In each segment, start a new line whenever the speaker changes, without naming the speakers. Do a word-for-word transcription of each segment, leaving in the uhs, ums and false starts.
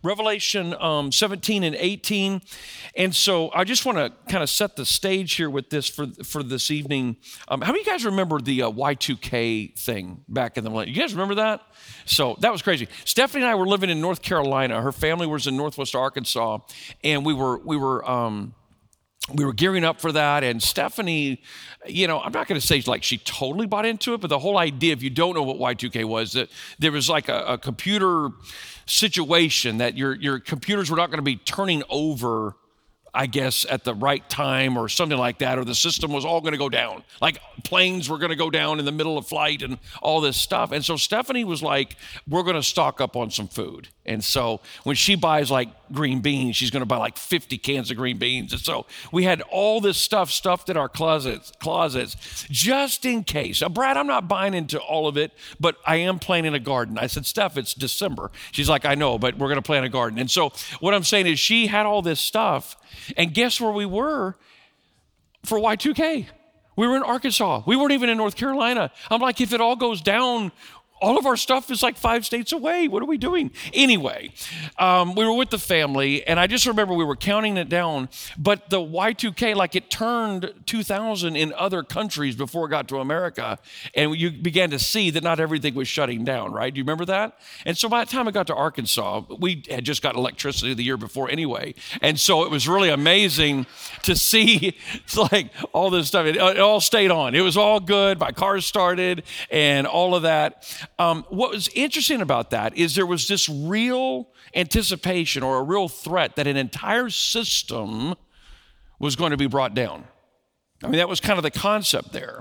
Revelation um, seventeen and eighteen. And so I just want to kind of set the stage here with this for, for this evening. Um, how many of you guys remember the uh, Y two K thing back in the millennium? You guys remember that? So that was crazy. Stephanie and I were living in North Carolina. Her family was in Northwest Arkansas, and we were we were um, we were gearing up for that. And Stephanie, you know, I'm not going to say like she totally bought into it, but the whole idea, if you don't know what Y two K was, that there was like a, a computer situation that your your computers were not going to be turning over, I guess, at the right time or something like that, or the system was all going to go down. Like planes were going to go down in the middle of flight and all this stuff. And so Stephanie was like, we're going to stock up on some food. And so when she buys like green beans, she's going to buy like fifty cans of green beans. And so we had all this stuff stuffed in our closets, closets, just in case. Now, Brad, I'm not buying into all of it, but I am planting a garden. I said, Steph, it's December. She's like, I know, but we're going to plant a garden. And so what I'm saying is she had all this stuff. And guess where we were for Y two K? We were in Arkansas. We weren't even in North Carolina. I'm like, if it all goes down, all of our stuff is like five states away. What are we doing? Anyway, um, we were with the family, and I just remember we were counting it down. But the Y two K, like it turned two thousand in other countries before it got to America, and you began to see that not everything was shutting down, right? Do you remember that? And so by the time I got to Arkansas, we had just got electricity the year before anyway. And so it was really amazing to see like all this stuff. It, it all stayed on. It was all good. My car started and all of that. Um, what was interesting about that is there was this real anticipation or a real threat that an entire system was going to be brought down. I mean, that was kind of the concept there.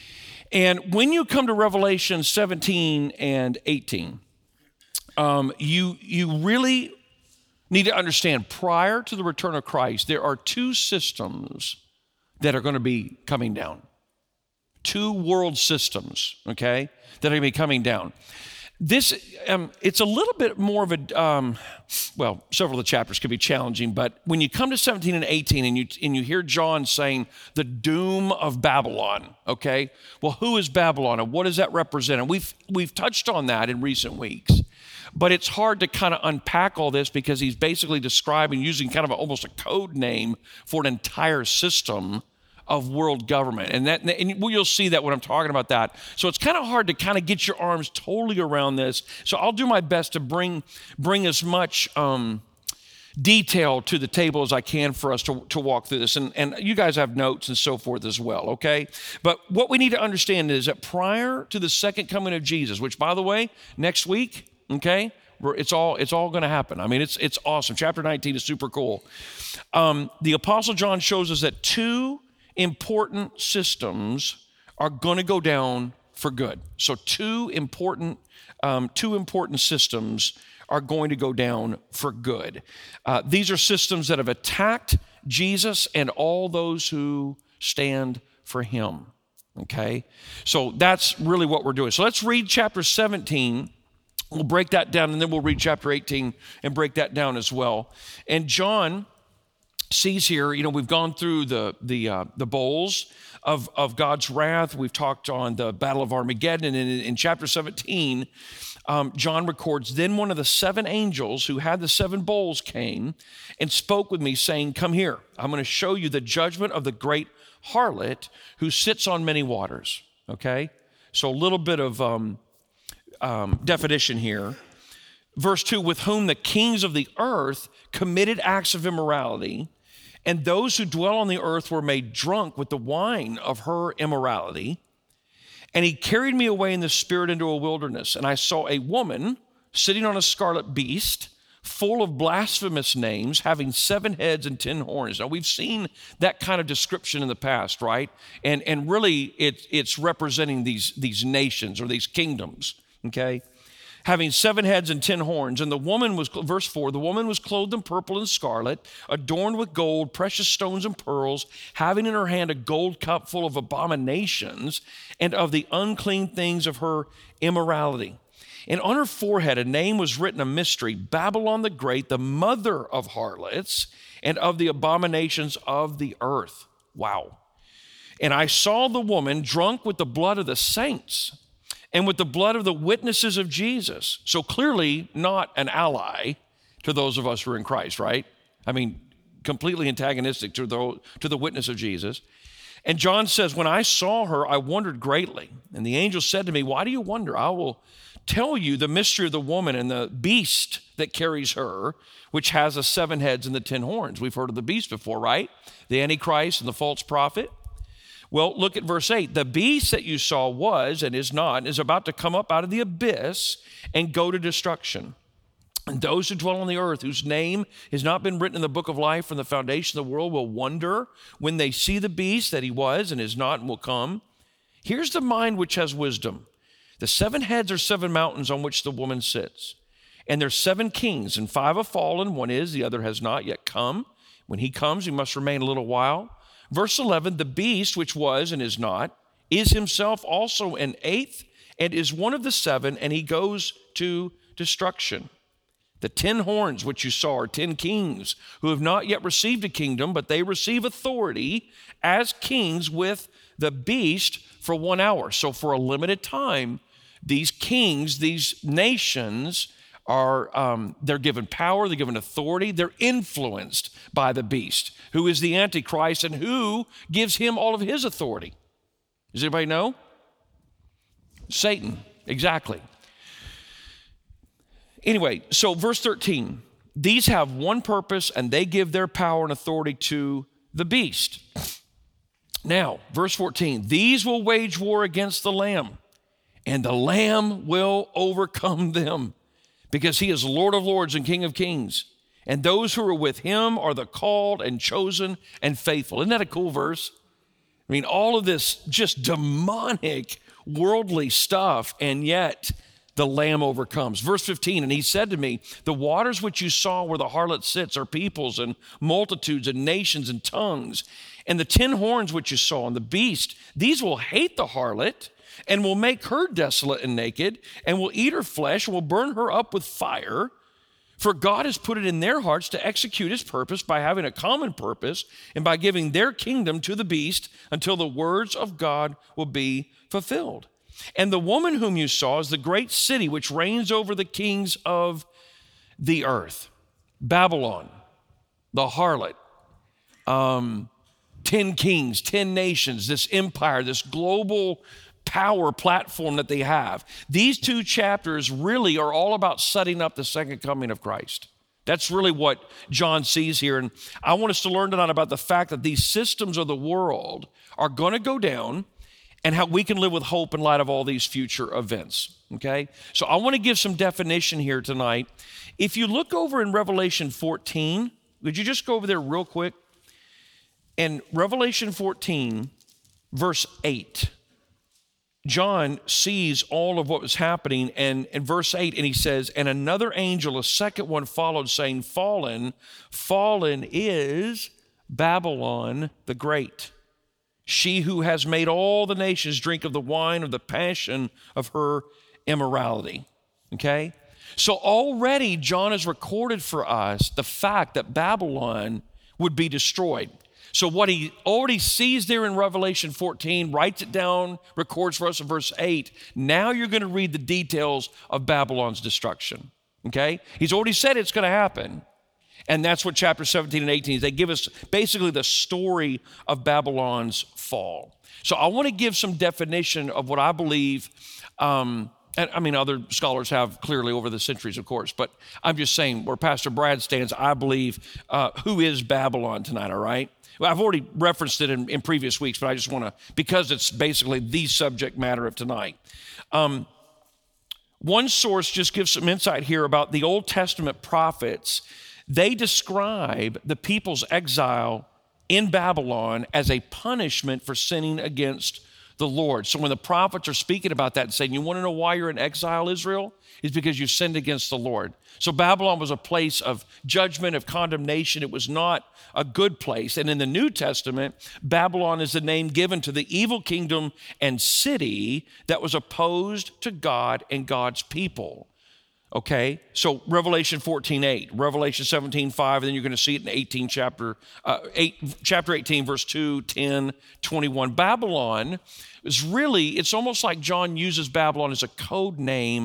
And when you come to Revelation seventeen and eighteen, um, you, you really need to understand prior to the return of Christ, there are two systems that are going to be coming down. Two world systems, okay, that are going to be coming down. This, um, it's a little bit more of a, um, well, several of the chapters could be challenging, but when you come to seventeen and eighteen and you, and you hear John saying the doom of Babylon, okay, well, who is Babylon and what does that represent? And we've, we've touched on that in recent weeks, but it's hard to kind of unpack all this because he's basically describing, using kind of a, almost a code name for an entire system of world government. And that, and you'll see that when I'm talking about that. So it's kind of hard to kind of get your arms totally around this. So I'll do my best to bring, bring as much um, detail to the table as I can for us to, to walk through this. And, and you guys have notes and so forth as well, okay? But what we need to understand is that prior to the second coming of Jesus, which by the way, next week, okay, it's all it's all going to happen. I mean, it's it's awesome. Chapter nineteen is super cool. Um, the Apostle John shows us that two important systems are going to go down for good. So two important, um, two important systems are going to go down for good. Uh, these are systems that have attacked Jesus and all those who stand for him. Okay, so that's really what we're doing. So let's read chapter seventeen. We'll break that down, and then we'll read chapter eighteen and break that down as well. And John sees here, you know, we've gone through the the uh, the bowls of, of God's wrath. We've talked on the Battle of Armageddon. And in, in chapter seventeen, um, John records, then one of the seven angels who had the seven bowls came and spoke with me, saying, come here. I'm going to show you the judgment of the great harlot who sits on many waters. Okay? So a little bit of um, um, definition here. Verse two, with whom the kings of the earth committed acts of immorality, and those who dwell on the earth were made drunk with the wine of her immorality. And he carried me away in the spirit into a wilderness, and I saw a woman sitting on a scarlet beast, full of blasphemous names, having seven heads and ten horns. Now, we've seen that kind of description in the past, right? And and really, it, it's representing these, these nations or these kingdoms, okay? Having seven heads and ten horns. And the woman was, verse four, the woman was clothed in purple and scarlet, adorned with gold, precious stones and pearls, having in her hand a gold cup full of abominations and of the unclean things of her immorality. And on her forehead a name was written, a mystery, Babylon the Great, the mother of harlots and of the abominations of the earth. Wow. And I saw the woman drunk with the blood of the saints and with the blood of the witnesses of Jesus. So clearly not an ally, to those of us who are in Christ, right? I mean, completely antagonistic to the, to the witness of Jesus. And John says, when I saw her, I wondered greatly. And the angel said to me, why do you wonder? I will tell you the mystery of the woman and the beast that carries her, which has the seven heads and the ten horns. We've heard of the beast before, right? The Antichrist and the false prophet. Well, look at verse eight. The beast that you saw was and is not, and is about to come up out of the abyss and go to destruction. And those who dwell on the earth, whose name has not been written in the book of life from the foundation of the world, will wonder when they see the beast that he was and is not and will come. Here's the mind which has wisdom. The seven heads are seven mountains on which the woman sits. And there's seven kings, and five have fallen. One is, the other has not yet come. When he comes, he must remain a little while. Verse eleven, the beast which was and is not, is himself also an eighth, and is one of the seven, and he goes to destruction. The ten horns which you saw are ten kings who have not yet received a kingdom, but they receive authority as kings with the beast for one hour. So for a limited time, these kings, these nations are, um, they're given power, they're given authority, they're influenced by the beast, who is the Antichrist and who gives him all of his authority. Does anybody know? Satan, exactly. Anyway, so verse thirteen, these have one purpose and they give their power and authority to the beast. Now, verse fourteen, these will wage war against the Lamb, and the Lamb will overcome them, because he is Lord of lords and King of kings. And those who are with him are the called and chosen and faithful. Isn't that a cool verse? I mean, all of this just demonic, worldly stuff, and yet the Lamb overcomes. Verse fifteen, and he said to me, the waters which you saw where the harlot sits are peoples and multitudes and nations and tongues. And the ten horns which you saw and the beast, these will hate the harlot and will make her desolate and naked, and will eat her flesh, and will burn her up with fire. For God has put it in their hearts to execute his purpose by having a common purpose and by giving their kingdom to the beast until the words of God will be fulfilled. And the woman whom you saw is the great city which reigns over the kings of the earth. Babylon, the harlot, um, ten kings, ten nations, this empire, this global power platform that they have. These two chapters really are all about setting up the second coming of Christ. That's really what John sees here. And I want us to learn tonight about the fact that these systems of the world are going to go down, and how we can live with hope in light of all these future events, okay? So I want to give some definition here tonight. If you look over in Revelation fourteen, would you just go over there real quick? In Revelation fourteen, verse eight, John sees all of what was happening, and in verse eight, and he says, and another angel, a second one, followed, saying, fallen, fallen is Babylon the Great, she who has made all the nations drink of the wine of the passion of her immorality. Okay? So already John has recorded for us the fact that Babylon would be destroyed. So what he already sees there in Revelation fourteen, writes it down, records for us in verse eight. Now you're going to read the details of Babylon's destruction. Okay? He's already said it's going to happen. And that's what chapter seventeen and eighteen is. They give us basically the story of Babylon's fall. So I want to give some definition of what I believe, um, and I mean, other scholars have clearly over the centuries, of course, but I'm just saying where Pastor Brad stands, I believe, uh, who is Babylon tonight, all right? Well, I've already referenced it in, in previous weeks, but I just want to, because it's basically the subject matter of tonight. Um, one source just gives some insight here about the Old Testament prophets. They describe the people's exile in Babylon as a punishment for sinning against the Lord. So when the prophets are speaking about that and saying, you want to know why you're in exile, Israel? It's because you sinned against the Lord. So Babylon was a place of judgment, of condemnation. It was not a good place. And in the New Testament, Babylon is the name given to the evil kingdom and city that was opposed to God and God's people. Okay, so Revelation fourteen eight, Revelation seventeen five, and then you're going to see it in eighteen chapter, uh, eight, chapter eighteen, verse two, ten, twenty-one. Babylon is really, it's almost like John uses Babylon as a code name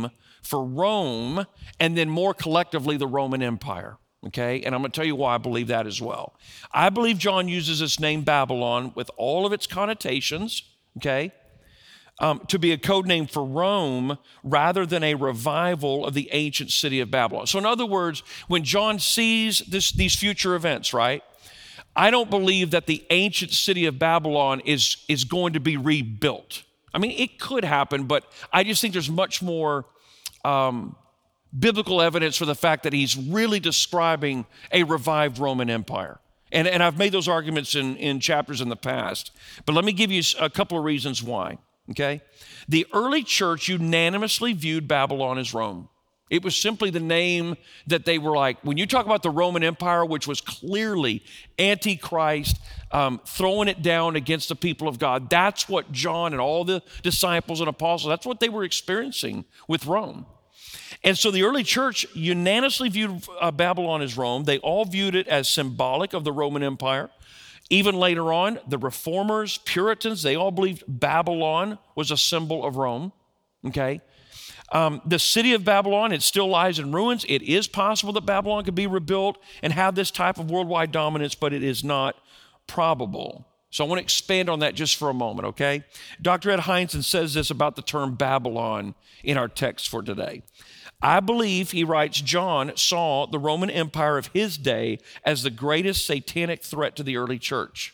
for Rome and then more collectively the Roman Empire. Okay, and I'm going to tell you why I believe that as well. I believe John uses this name Babylon with all of its connotations, okay, um, to be a code name for Rome rather than a revival of the ancient city of Babylon. So in other words, when John sees this, these future events, right, I don't believe that the ancient city of Babylon is, is going to be rebuilt. I mean, it could happen, but I just think there's much more um, biblical evidence for the fact that he's really describing a revived Roman Empire. And, and I've made those arguments in, in chapters in the past. But let me give you a couple of reasons why, okay? The early church unanimously viewed Babylon as Rome. It was simply the name that they were like, when you talk about the Roman Empire, which was clearly antichrist, um, throwing it down against the people of God, that's what John and all the disciples and apostles, that's what they were experiencing with Rome. And so the early church unanimously viewed uh, Babylon as Rome. They all viewed it as symbolic of the Roman Empire. Even later on, the Reformers, Puritans, they all believed Babylon was a symbol of Rome, okay? Um, the city of Babylon, it still lies in ruins. It is possible that Babylon could be rebuilt and have this type of worldwide dominance, but it is not probable. So I want to expand on that just for a moment, okay? Doctor Ed Hindson says this about the term Babylon in our text for today. I believe, he writes, John saw the Roman Empire of his day as the greatest satanic threat to the early church.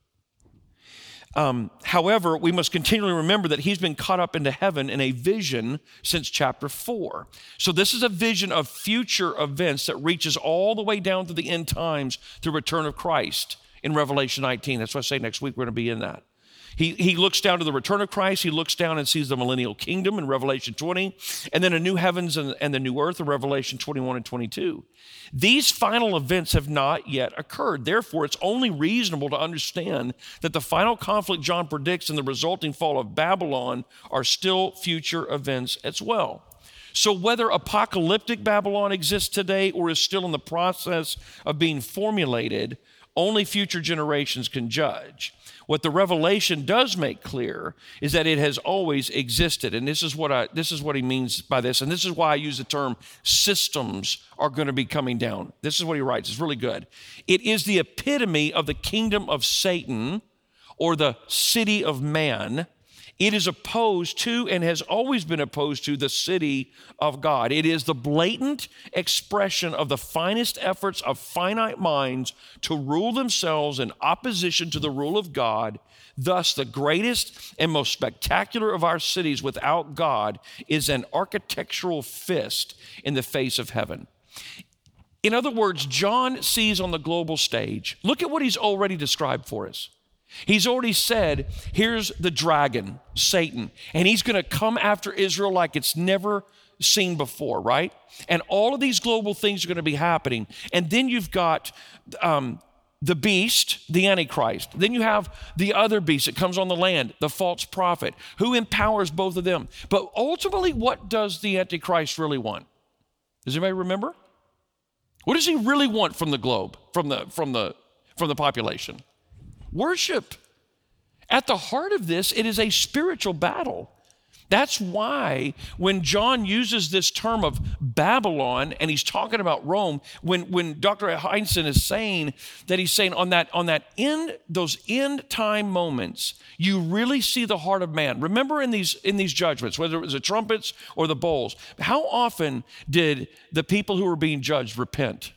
Um, however, we must continually remember that he's been caught up into heaven in a vision since chapter four. So this is a vision of future events that reaches all the way down to the end times, the return of Christ in Revelation nineteen. That's why I say next week we're going to be in that. He, he looks down to the return of Christ. He looks down and sees the millennial kingdom in Revelation twenty, and then a new heavens and, and the new earth in Revelation twenty-one and twenty-two. These final events have not yet occurred. Therefore, it's only reasonable to understand that the final conflict John predicts and the resulting fall of Babylon are still future events as well. So whether apocalyptic Babylon exists today or is still in the process of being formulated, only future generations can judge. What the Revelation does make clear is that it has always existed. And this is what I this is what he means by this. And this is why I use the term systems are going to be coming down. This is what he writes. It's really good. It is the epitome of the kingdom of Satan or the city of man. It is opposed to and has always been opposed to the city of God. It is the blatant expression of the finest efforts of finite minds to rule themselves in opposition to the rule of God. Thus, the greatest and most spectacular of our cities without God is an architectural fist in the face of heaven. In other words, John sees on the global stage, look at what he's already described for us. He's already said, here's the dragon, Satan, and he's going to come after Israel like it's never seen before, right? And all of these global things are going to be happening. And then you've got um, the beast, the Antichrist. Then you have the other beast that comes on the land, the false prophet, who empowers both of them. But ultimately, what does the Antichrist really want? Does anybody remember? What does he really want from the globe, from the, from the, from the population? Worship. At the heart of this, it is a spiritual battle. That's why when John uses this term of Babylon and he's talking about Rome, when, when Doctor Hindson is saying that he's saying on that, on that end, those end time moments, you really see the heart of man. Remember in these, in these judgments, whether it was the trumpets or the bowls, how often did the people who were being judged repent?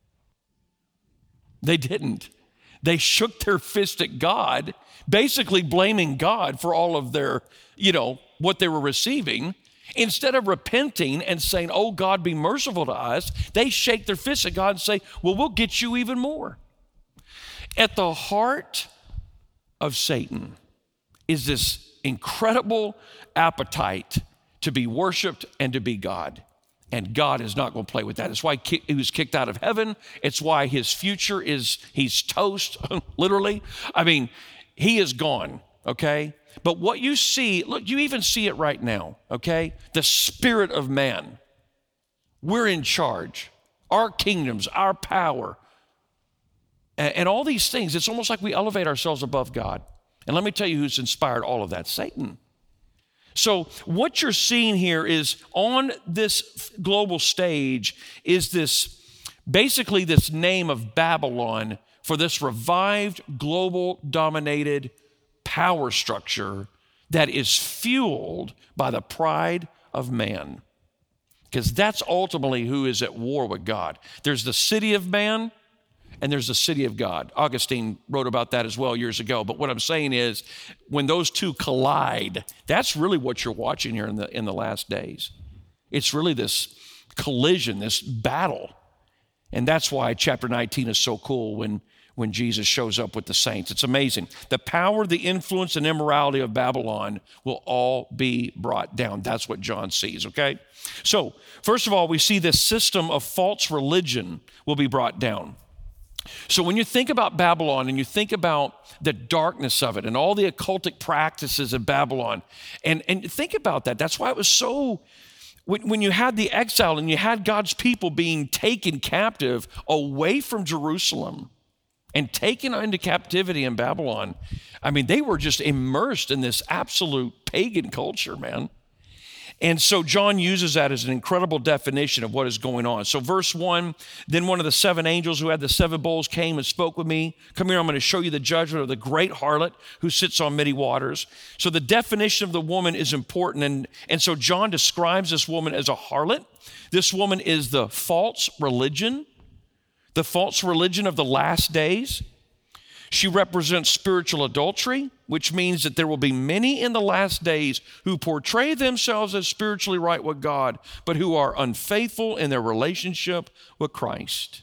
They didn't. They shook their fist at God, basically blaming God for all of their, you know, what they were receiving. Instead of repenting and saying, oh, God, be merciful to us, they shake their fists at God and say, well, we'll get you even more. At the heart of Satan is this incredible appetite to be worshiped and to be God. And God is not going to play with that. It's why he was kicked out of heaven. It's why his future is, he's toast, literally. I mean, he is gone, okay? But what you see, look, you even see it right now, okay? The spirit of man. We're in charge. Our kingdoms, our power, and, and all these things. It's almost like we elevate ourselves above God. And let me tell you who's inspired all of that, Satan. So what you're seeing here is on this global stage is this, basically this name of Babylon for this revived, global dominated power structure that is fueled by the pride of man. Because that's ultimately who is at war with God. There's the city of man, and there's the city of God. Augustine wrote about that as well years ago. But what I'm saying is, when those two collide, that's really what you're watching here in the, in the last days. It's really this collision, this battle. And that's why chapter nineteen is so cool when, when Jesus shows up with the saints. It's amazing. The power, the influence, and immorality of Babylon will all be brought down. That's what John sees, okay? So, first of all, we see this system of false religion will be brought down. So when you think about Babylon and you think about the darkness of it and all the occultic practices of Babylon, and, and think about that. That's why it was so, when, when you had the exile and you had God's people being taken captive away from Jerusalem and taken into captivity in Babylon, I mean, they were just immersed in this absolute pagan culture, man. And so John uses that as an incredible definition of what is going on. So verse one, then one of the seven angels who had the seven bowls came and spoke with me. Come here, I'm going to show you the judgment of the great harlot who sits on many waters. So the definition of the woman is important. And, and so John describes this woman as a harlot. This woman is the false religion, the false religion of the last days. She represents spiritual adultery, which means that there will be many in the last days who portray themselves as spiritually right with God, but who are unfaithful in their relationship with Christ.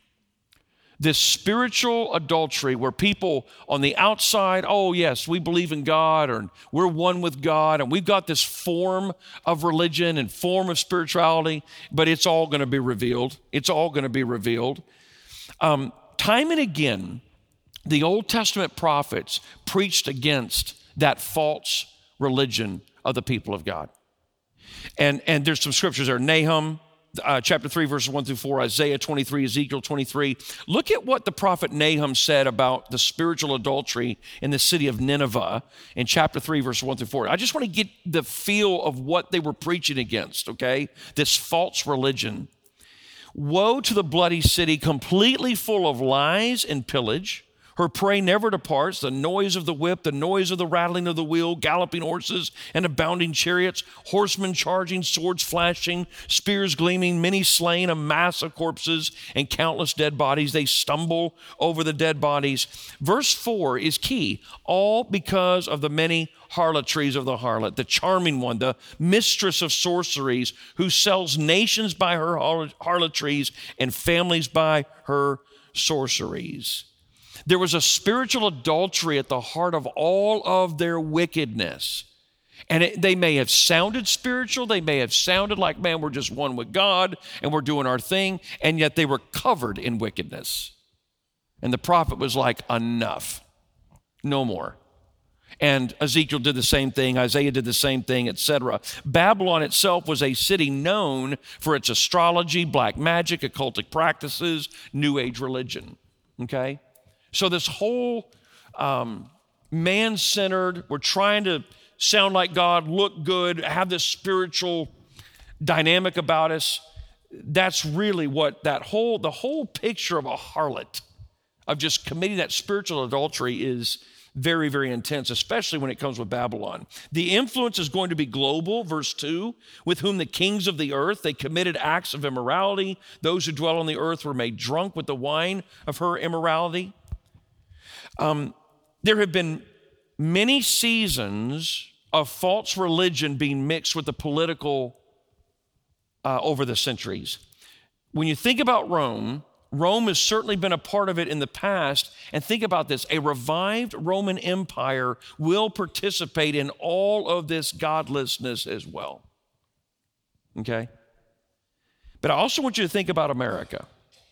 This spiritual adultery where people on the outside, oh yes, we believe in God, or we're one with God, and we've got this form of religion and form of spirituality, but it's all going to be revealed. It's all going to be revealed. Um, time and again, the Old Testament prophets preached against that false religion of the people of God. And, and there's some scriptures there. Nahum, uh, chapter three, verses one through four, Isaiah twenty-three, Ezekiel twenty-three. Look at what the prophet Nahum said about the spiritual adultery in the city of Nineveh in chapter three, verses one through four. I just want to get the feel of what they were preaching against, okay? This false religion. Woe to the bloody city, completely full of lies and pillage. Her prey never departs, the noise of the whip, the noise of the rattling of the wheel, galloping horses and abounding chariots, horsemen charging, swords flashing, spears gleaming, many slain, a mass of corpses and countless dead bodies. They stumble over the dead bodies. Verse four is key, all because of the many harlotries of the harlot, the charming one, the mistress of sorceries, who sells nations by her harlotries and families by her sorceries. There was a spiritual adultery at the heart of all of their wickedness. And it, they may have sounded spiritual. They may have sounded like, man, we're just one with God and we're doing our thing. And yet they were covered in wickedness. And the prophet was like, enough, no more. And Ezekiel did the same thing. Isaiah did the same thing, et cetera. Babylon itself was a city known for its astrology, black magic, occultic practices, New Age religion. Okay? So this whole um, man-centered, we're trying to sound like God, look good, have this spiritual dynamic about us. That's really what that whole, the whole picture of a harlot, of just committing that spiritual adultery is very, very intense, especially when it comes with Babylon. The influence is going to be global, verse two, with whom the kings of the earth, they committed acts of immorality. Those who dwell on the earth were made drunk with the wine of her immorality. Um, there have been many seasons of false religion being mixed with the political uh, over the centuries. When you think about Rome, Rome has certainly been a part of it in the past. And think about this, a revived Roman Empire will participate in all of this godlessness as well. Okay? But I also want you to think about America.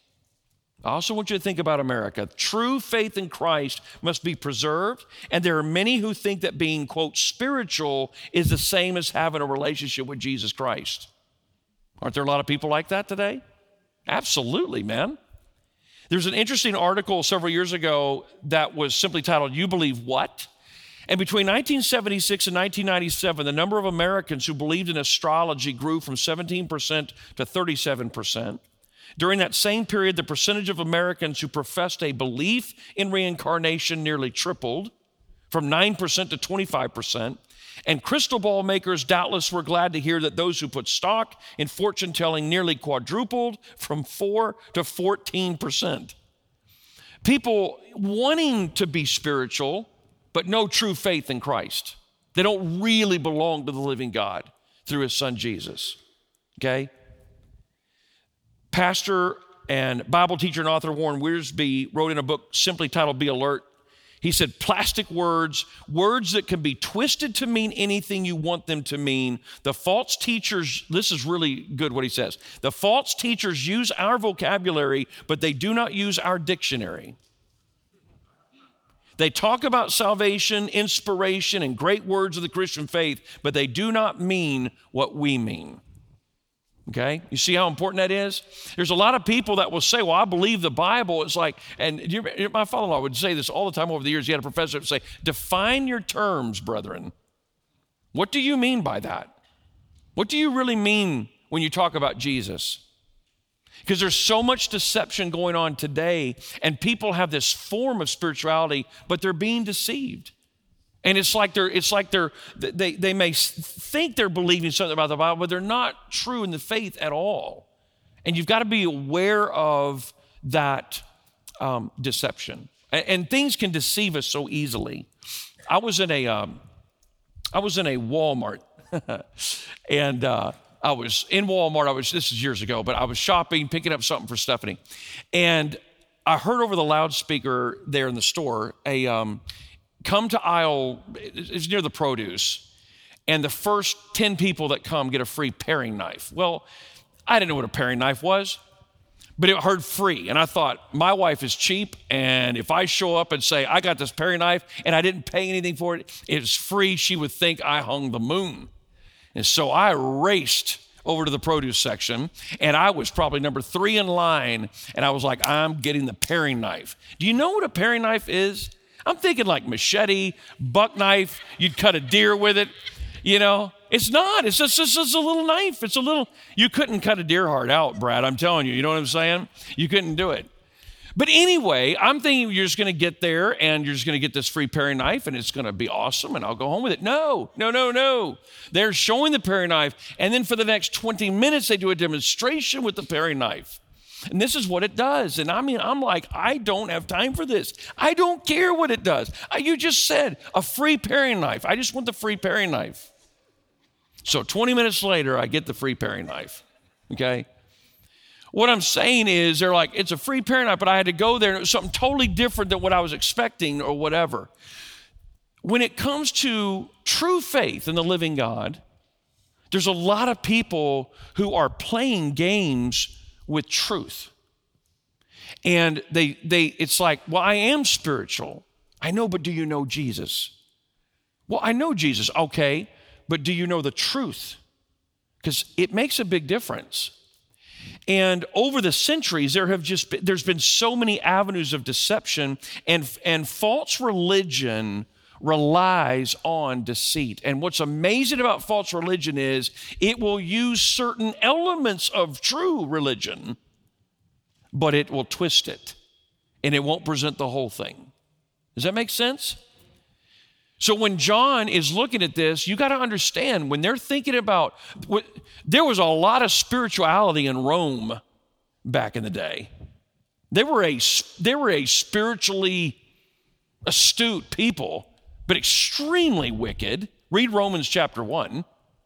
I also want you to think about America. True faith in Christ must be preserved, and there are many who think that being, quote, spiritual is the same as having a relationship with Jesus Christ. Aren't there a lot of people like that today? Absolutely, man. There's an interesting article several years ago that was simply titled, "You Believe What?" And between nineteen seventy-six and nineteen ninety-seven, the number of Americans who believed in astrology grew from seventeen percent to thirty-seven percent. During that same period, the percentage of Americans who professed a belief in reincarnation nearly tripled, from nine percent to twenty-five percent. And crystal ball makers doubtless were glad to hear that those who put stock in fortune telling nearly quadrupled, from four to fourteen percent. People wanting to be spiritual, but no true faith in Christ. They don't really belong to the living God through his son Jesus, okay? Pastor and Bible teacher and author Warren Wiersbe wrote in a book simply titled Be Alert. He said, plastic words, words that can be twisted to mean anything you want them to mean. The false teachers, this is really good what he says. The false teachers use our vocabulary, but they do not use our dictionary. They talk about salvation, inspiration, and great words of the Christian faith, but they do not mean what we mean. Okay? You see how important that is? There's a lot of people that will say, well, I believe the Bible. It's like, and you, my father-in-law would say this all the time over the years. He had a professor that would say, define your terms, brethren. What do you mean by that? What do you really mean when you talk about Jesus? Because there's so much deception going on today, and people have this form of spirituality, but they're being deceived. And it's like they're, it's like they're, they, they may think they're believing something about the Bible, but they're not true in the faith at all. And you've got to be aware of that um, deception. And, and things can deceive us so easily. I was in a, um, I was in a Walmart, and uh, I was in Walmart. I was, this is years ago, but I was shopping, picking up something for Stephanie, and I heard over the loudspeaker there in the store a. Um, Come to aisle, it's near the produce, and the first ten people that come get a free paring knife. Well, I didn't know what a paring knife was, but it heard free. And I thought, my wife is cheap, and if I show up and say, I got this paring knife and I didn't pay anything for it, it's free, she would think I hung the moon. And so I raced over to the produce section, and I was probably number three in line, and I was like, I'm getting the paring knife. Do you know what a paring knife is? I'm thinking like machete, buck knife, you'd cut a deer with it, you know. It's not, it's just, it's just a little knife. It's a little, you couldn't cut a deer heart out, Brad, I'm telling you, you know what I'm saying? You couldn't do it. But anyway, I'm thinking you're just gonna get there and you're just gonna get this free paring knife and it's gonna be awesome and I'll go home with it. No, no, no, no. They're showing the paring knife, and then for the next twenty minutes, they do a demonstration with the paring knife. And this is what it does. And I mean, I'm like, I don't have time for this. I don't care what it does. I, you just said a free paring knife. I just want the free paring knife. So twenty minutes later, I get the free paring knife, okay? What I'm saying is they're like, it's a free paring knife, but I had to go there and it was something totally different than what I was expecting or whatever. When it comes to true faith in the living God, there's a lot of people who are playing games with truth. And they they it's like, well, I am spiritual. I know, but do you know Jesus? Well, I know Jesus, okay, but do you know the truth? Because it makes a big difference. And over the centuries, there have just been, there's been so many avenues of deception, and and false religion relies on deceit. And what's amazing about false religion is it will use certain elements of true religion, but it will twist it, and it won't present the whole thing. Does that make sense? So when John is looking at this, you got to understand, when they're thinking about, there was a lot of spirituality in Rome back in the day. They were a, they were a spiritually astute people, but extremely wicked. Read Romans chapter one.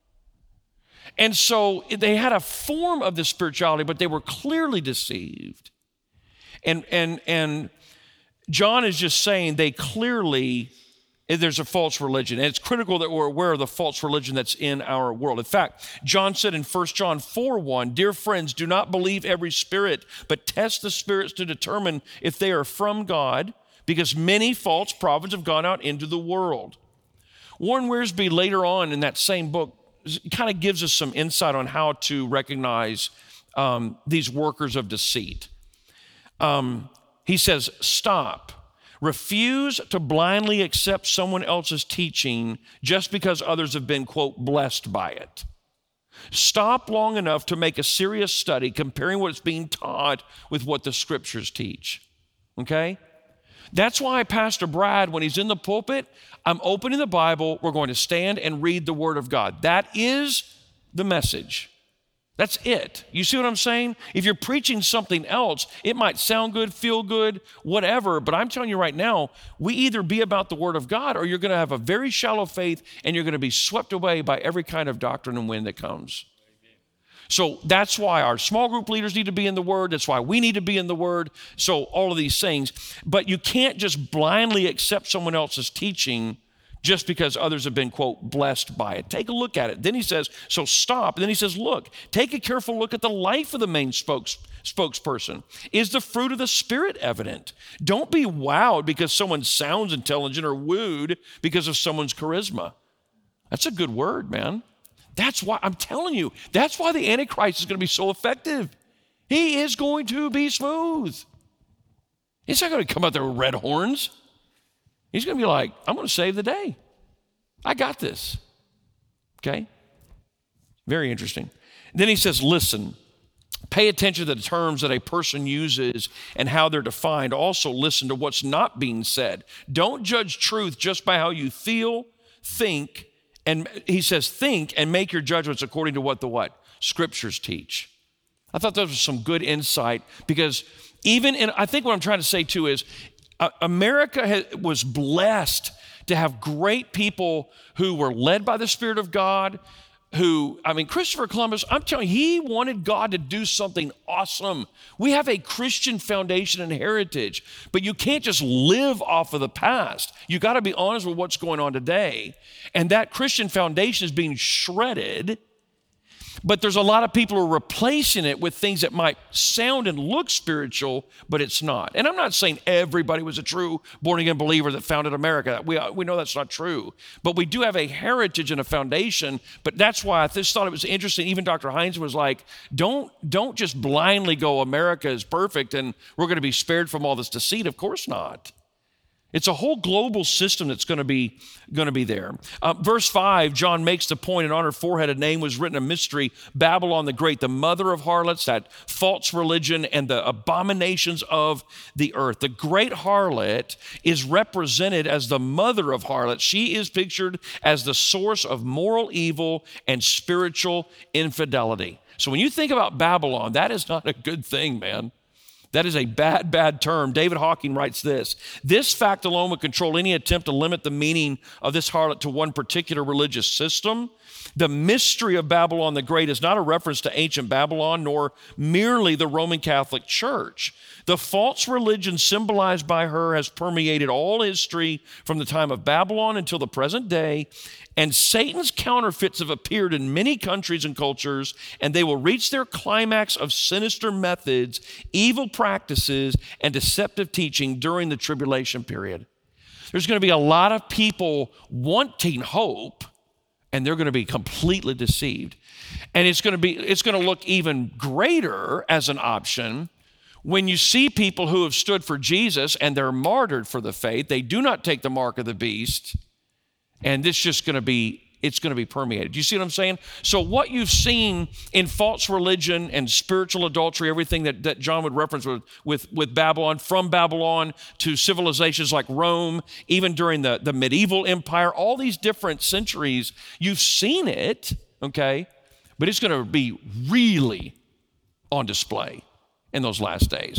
And so they had a form of the spirituality, but they were clearly deceived. And, and, and John is just saying they clearly, there's a false religion. And it's critical that we're aware of the false religion that's in our world. In fact, John said in First John four one, dear friends, do not believe every spirit, but test the spirits to determine if they are from God, because many false prophets have gone out into the world. Warren Wiersbe later on in that same book kind of gives us some insight on how to recognize um, these workers of deceit. Um, he says, stop. refuse to blindly accept someone else's teaching just because others have been, quote, blessed by it. Stop long enough to make a serious study comparing what's being taught with what the scriptures teach, okay? That's why Pastor Brad, when he's in the pulpit, I'm opening the Bible, we're going to stand and read the Word of God. That is the message. That's it. You see what I'm saying? If you're preaching something else, it might sound good, feel good, whatever, but I'm telling you right now, we either be about the Word of God or you're going to have a very shallow faith and you're going to be swept away by every kind of doctrine and wind that comes. So that's why our small group leaders need to be in the Word. That's why we need to be in the Word. So all of these things. But you can't just blindly accept someone else's teaching just because others have been, quote, blessed by it. Take a look at it. Then he says, so stop. And then he says, look, take a careful look at the life of the main spokes, spokesperson. Is the fruit of the Spirit evident? Don't be wowed because someone sounds intelligent or wooed because of someone's charisma. That's a good word, man. That's why, I'm telling you, that's why the Antichrist is going to be so effective. He is going to be smooth. He's not going to come out there with red horns. He's going to be like, I'm going to save the day. I got this. Okay? Very interesting. Then he says, listen, pay attention to the terms that a person uses and how they're defined. Also listen to what's not being said. Don't judge truth just by how you feel, think, and he says, think and make your judgments according to what the what? Scriptures teach. I thought that was some good insight because even in, I think what I'm trying to say too is, Uh, America has, was blessed to have great people who were led by the Spirit of God, who, I mean, Christopher Columbus, I'm telling you, he wanted God to do something awesome. We have a Christian foundation and heritage, but you can't just live off of the past. You got to be honest with what's going on today. And that Christian foundation is being shredded. But there's a lot of people who are replacing it with things that might sound and look spiritual, but it's not. And I'm not saying everybody was a true born-again believer that founded America. We, we know that's not true. But we do have a heritage and a foundation. But that's why I just thought it was interesting. Even Doctor Heinz was like, don't, don't just blindly go, America is perfect and we're going to be spared from all this deceit. Of course not. It's a whole global system that's going to be going to be there. Uh, verse five, John makes the point, and on her forehead a name was written, a mystery, Babylon the Great, the mother of harlots, that false religion and the abominations of the earth. The great harlot is represented as the mother of harlots. She is pictured as the source of moral evil and spiritual infidelity. So when you think about Babylon, that is not a good thing, man. That is a bad, bad term. David Hawking writes this: this fact alone would control any attempt to limit the meaning of this harlot to one particular religious system. The mystery of Babylon the Great is not a reference to ancient Babylon, nor merely the Roman Catholic Church. The false religion symbolized by her has permeated all history from the time of Babylon until the present day, and Satan's counterfeits have appeared in many countries and cultures, and they will reach their climax of sinister methods, evil practices, and deceptive teaching during the tribulation period. There's going to be a lot of people wanting hope, and they're going to be completely deceived. And it's going to be, it's going to look even greater as an option when you see people who have stood for Jesus and they're martyred for the faith. They do not take the mark of the beast. And this just going to be, it's going to be permeated. Do you see what I'm saying? So what you've seen in false religion and spiritual adultery, everything that, that John would reference with, with, with Babylon, from Babylon to civilizations like Rome, even during the, the medieval empire, all these different centuries, you've seen it, okay? But it's going to be really on display in those last days,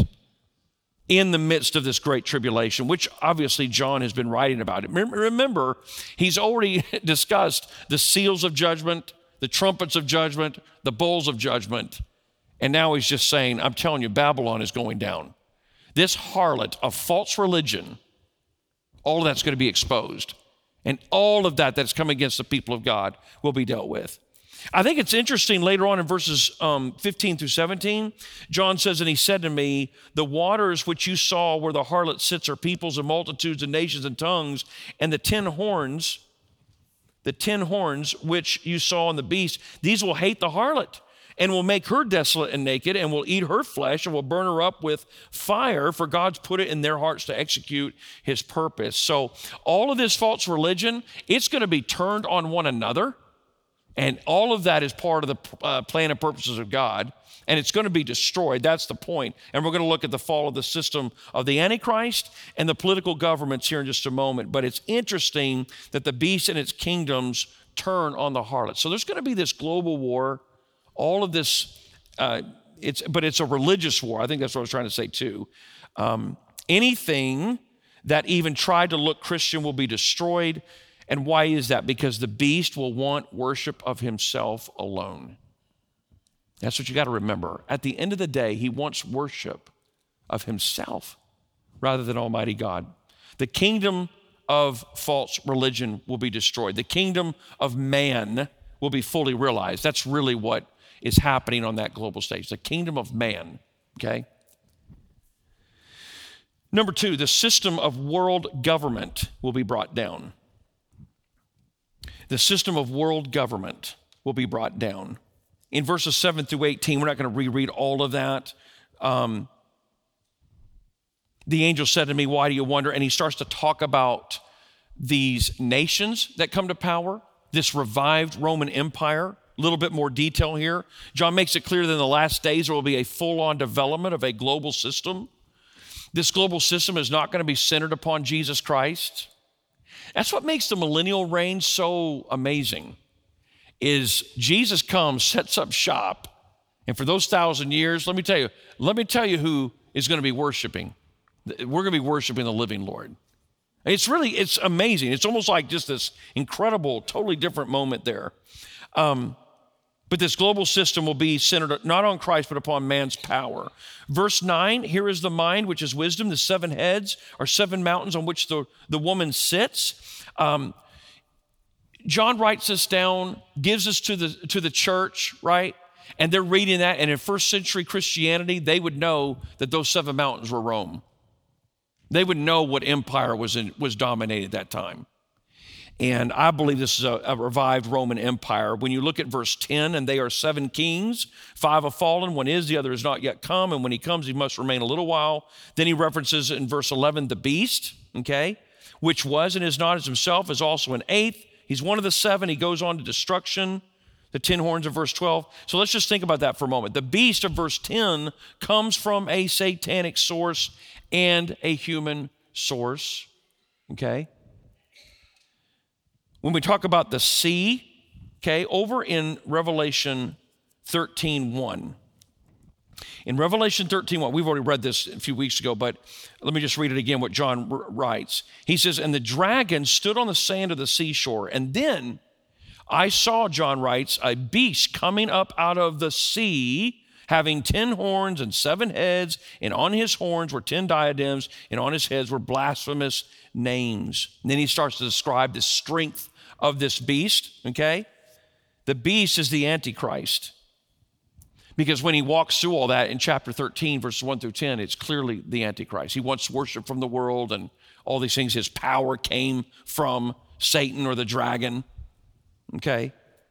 in the midst of this great tribulation, which obviously John has been writing about. Remember, he's already discussed the seals of judgment, the trumpets of judgment, the bowls of judgment. And now he's just saying, I'm telling you, Babylon is going down. This harlot of false religion, all of that's going to be exposed. And all of that that's come against the people of God will be dealt with. I think it's interesting later on in verses um, fifteen through seventeen, John says, and he said to me, the waters which you saw where the harlot sits are peoples and multitudes and nations and tongues, and the ten horns, the ten horns which you saw in the beast, these will hate the harlot and will make her desolate and naked, and will eat her flesh, and will burn her up with fire, for God's put it in their hearts to execute his purpose. So all of this false religion, it's going to be turned on one another, and all of that is part of the uh, plan and purposes of God, and it's going to be destroyed. That's the point. And we're going to look at the fall of the system of the Antichrist and the political governments here in just a moment. But it's interesting that the beast and its kingdoms turn on the harlot. So there's going to be this global war, all of this, uh, it's but it's a religious war. I think that's what I was trying to say too. Um, anything that even tried to look Christian will be destroyed. And why is that? Because the beast will want worship of himself alone. That's what you got to remember. At the end of the day, he wants worship of himself rather than Almighty God. The kingdom of false religion will be destroyed. The kingdom of man will be fully realized. That's really what is happening on that global stage. The kingdom of man, okay? Number two, the system of world government will be brought down. The system of world government will be brought down. In verses seven through eighteen, we're not going to reread all of that. Um, the angel said to me, why do you wonder? And he starts to talk about these nations that come to power, this revived Roman Empire. A little bit more detail here. John makes it clear that in the last days there will be a full-on development of a global system. This global system is not going to be centered upon Jesus Christ. That's what makes the millennial reign so amazing, is Jesus comes, sets up shop, and for those thousand years, let me tell you, let me tell you who is going to be worshiping. We're going to be worshiping the living Lord. It's really, it's amazing. It's almost like just this incredible, totally different moment there. Um, but this global system will be centered not on Christ, but upon man's power. Verse nine, here is the mind, which is wisdom. The seven heads are seven mountains on which the, the woman sits. Um, John writes this down, gives this to the, to the church, right? And they're reading that. And in first century Christianity, they would know that those seven mountains were Rome. They would know what empire was in, was dominated at that time. And I believe this is a, a revived Roman Empire. When you look at verse ten, and they are seven kings, five have fallen, one is, the other is not yet come, and when he comes, he must remain a little while. Then he references in verse eleven, the beast, okay, which was and is not as himself, is also an eighth. He's one of the seven. He goes on to destruction, the ten horns of verse twelve. So let's just think about that for a moment. The beast of verse ten comes from a satanic source and a human source, okay? When we talk about the sea, okay, over in Revelation thirteen one. In Revelation thirteen one, we've already read this a few weeks ago, but let me just read it again, what John writes. He says, and the dragon stood on the sand of the seashore, and then I saw, John writes, a beast coming up out of the sea, having ten horns and seven heads, and on his horns were ten diadems, and on his heads were blasphemous names. And then he starts to describe the strength of this beast, okay? The beast is the Antichrist. Because when he walks through all that in chapter thirteen, verses one through ten, it's clearly the Antichrist. He wants worship from the world and all these things. His power came from Satan or the dragon, okay?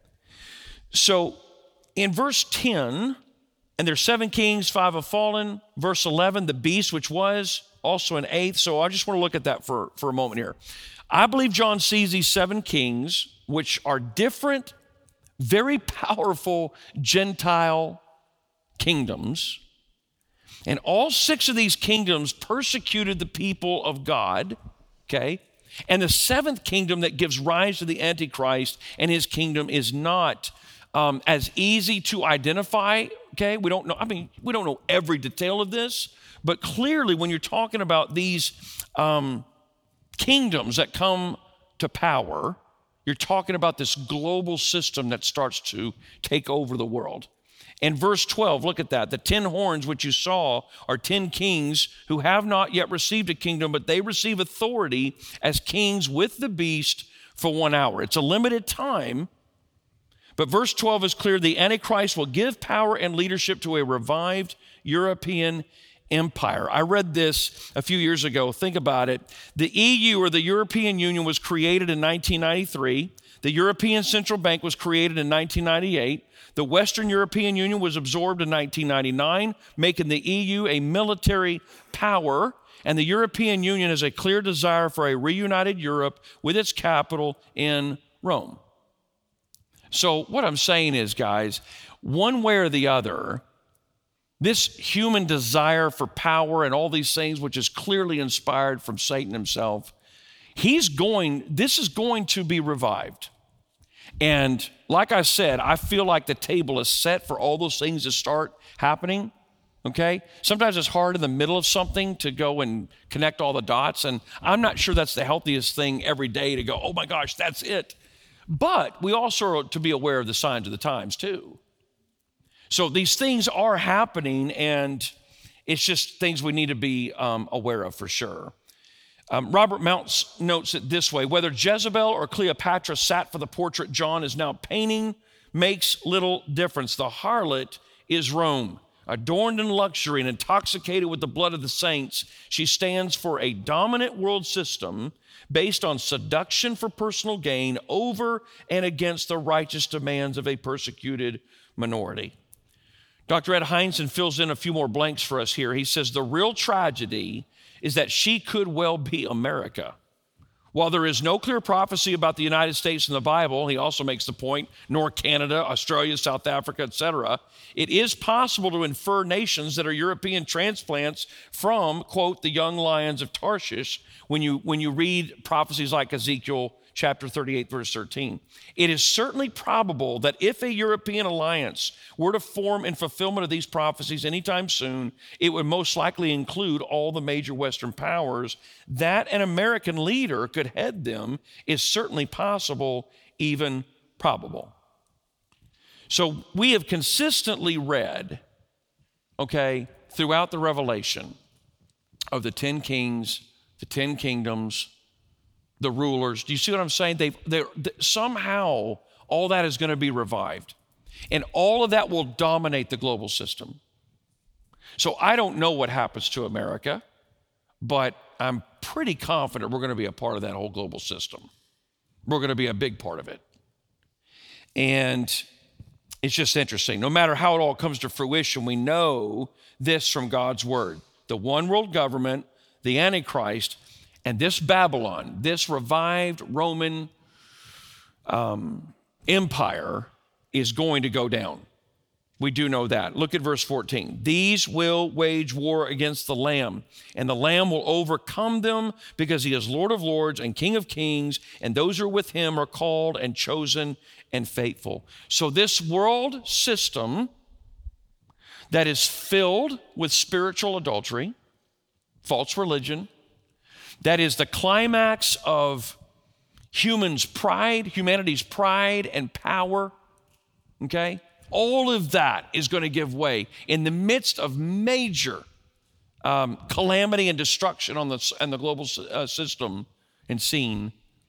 So in verse ten, and there's seven kings, five have fallen. Verse eleven, the beast, which was also an eighth. So I just want to look at that for, for a moment here. I believe John sees these seven kings, which are different, very powerful Gentile kingdoms. And all six of these kingdoms persecuted the people of God, okay? And the seventh kingdom that gives rise to the Antichrist and his kingdom is not um, as easy to identify, okay? We don't know, I mean, we don't know every detail of this, but clearly when you're talking about these um, kingdoms that come to power, you're talking about this global system that starts to take over the world. In verse twelve, look at that. The ten horns which you saw are ten kings who have not yet received a kingdom, but they receive authority as kings with the beast for one hour. It's a limited time, but verse twelve is clear. The Antichrist will give power and leadership to a revived European empire. I read this a few years ago. Think about it. The E U, or the European Union, was created in nineteen ninety-three. The European Central Bank was created in nineteen ninety-eight. The Western European Union was absorbed in nineteen ninety-nine, making the E U a military power. And the European Union has a clear desire for a reunited Europe with its capital in Rome. So what I'm saying is, guys, one way or the other, this human desire for power and all these things, which is clearly inspired from Satan himself, he's going, this is going to be revived. And like I said, I feel like the table is set for all those things to start happening. Okay? Sometimes it's hard in the middle of something to go and connect all the dots, and I'm not sure that's the healthiest thing every day to go, oh my gosh, that's it. But we also are to be aware of the signs of the times too. So these things are happening, and it's just things we need to be um, aware of for sure. Um, Robert Mounts notes it this way: whether Jezebel or Cleopatra sat for the portrait John is now painting makes little difference. The harlot is Rome. Adorned in luxury and intoxicated with the blood of the saints, she stands for a dominant world system based on seduction for personal gain over and against the righteous demands of a persecuted minority. Doctor Ed Hindson fills in a few more blanks for us here. He says, the real tragedy is that she could well be America. While there is no clear prophecy about the United States in the Bible, he also makes the point, nor Canada, Australia, South Africa, et cetera, it is possible to infer nations that are European transplants from, quote, the young lions of Tarshish when you, when you read prophecies like Ezekiel chapter thirty-eight, verse thirteen. It is certainly probable that if a European alliance were to form in fulfillment of these prophecies anytime soon, it would most likely include all the major Western powers. That an American leader could head them is certainly possible, even probable. So we have consistently read, okay, throughout the Revelation of the ten kings, the ten kingdoms, the rulers. Do you see what I'm saying? They've, they're, they, somehow all that is going to be revived. And all of that will dominate the global system. So I don't know what happens to America, but I'm pretty confident we're going to be a part of that whole global system. We're going to be a big part of it. And it's just interesting. No matter how it all comes to fruition, we know this from God's word. The one world government, the Antichrist, and this Babylon, this revived Roman um, empire is going to go down. We do know that. Look at verse fourteen. These will wage war against the Lamb, and the Lamb will overcome them because he is Lord of lords and King of kings, and those who are with him are called and chosen and faithful. So this world system that is filled with spiritual adultery, false religion, that is the climax of humans' pride, humanity's pride and power, okay? All of that is going to give way in the midst of major um, calamity and destruction on the, on the global uh, system and scene.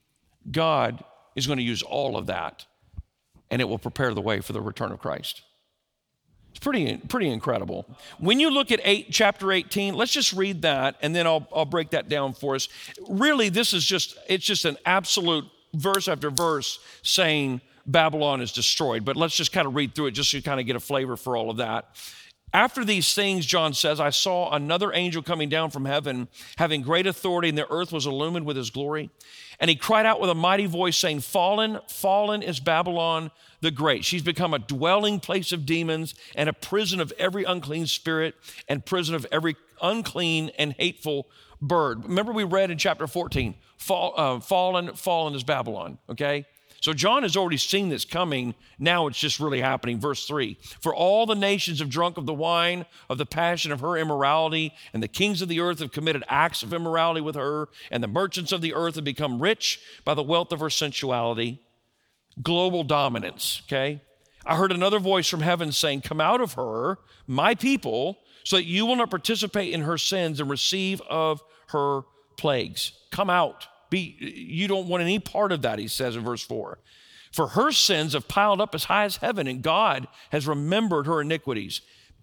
God is going to use all of that, and it will prepare the way for the return of Christ. It's pretty, pretty incredible. When you look at eight, chapter eighteen, let's just read that, and then I'll, I'll break that down for us. Really, this is just, it's just an absolute verse after verse saying Babylon is destroyed. But let's just kind of read through it just so you kind of get a flavor for all of that. After these things, John says, I saw another angel coming down from heaven, having great authority, and the earth was illumined with his glory. And he cried out with a mighty voice, saying, Fallen, fallen is Babylon the Great. She's become a dwelling place of demons and a prison of every unclean spirit and prison of every unclean and hateful bird. Remember we read in chapter fourteen, fall, uh, fallen, fallen is Babylon, okay? So John has already seen this coming. Now it's just really happening. Verse three, for all the nations have drunk of the wine of the passion of her immorality, and the kings of the earth have committed acts of immorality with her, and the merchants of the earth have become rich by the wealth of her sensuality. Global dominance, okay? I heard another voice from heaven saying, come out of her, my people, so that you will not participate in her sins and receive of her plagues. Come out. Be, you don't want any part of that, he says in verse four. For her sins have piled up as high as heaven, and God has remembered her iniquities.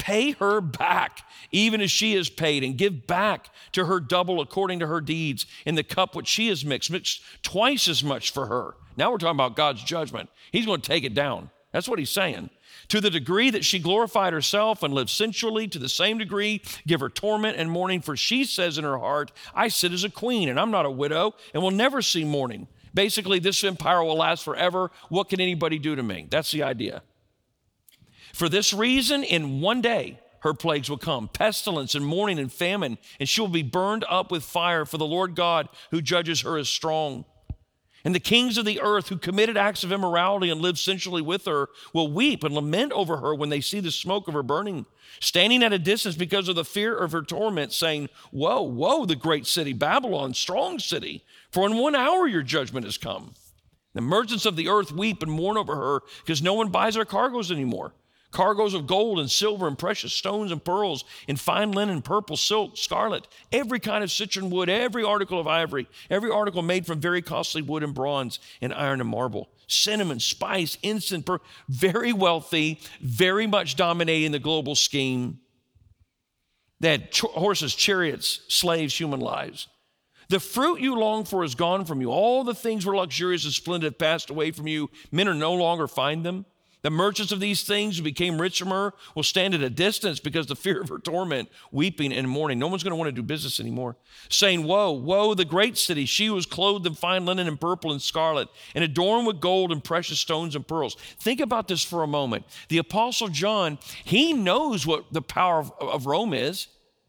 pay her back, even as she is paid, and give back to her double according to her deeds in the cup which she has mixed, mixed twice as much for her. Now we're talking about God's judgment. He's going to take it down. That's what he's saying. To the degree that she glorified herself and lived sensually, to the same degree, give her torment and mourning, for she says in her heart, I sit as a queen, and I'm not a widow, and will never see mourning. Basically, this empire will last forever. What can anybody do to me? That's the idea. For this reason, in one day, her plagues will come, pestilence and mourning and famine, and she will be burned up with fire, for the Lord God who judges her is strong. And the kings of the earth who committed acts of immorality and lived sensually with her will weep and lament over her when they see the smoke of her burning, standing at a distance because of the fear of her torment, saying, woe, woe, the great city, Babylon, strong city, for in one hour your judgment has come. The merchants of the earth weep and mourn over her because no one buys her cargoes anymore. Cargoes of gold and silver and precious stones and pearls, and fine linen, purple, silk, scarlet, every kind of citron wood, every article of ivory, every article made from very costly wood and bronze and iron and marble, cinnamon, spice, incense, per- very wealthy, very much dominating the global scheme. They had ch- horses, chariots, slaves, human lives. The fruit you long for is gone from you. All the things were luxurious and splendid have passed away from you. Men are no longer find them. The merchants of these things who became rich from her will stand at a distance because of the fear of her torment, weeping and mourning. No one's going to want to do business anymore, saying, woe, woe, the great city. She who was clothed in fine linen and purple and scarlet and adorned with gold and precious stones and pearls. Think about this for a moment. The Apostle John, he knows what the power of, of Rome is.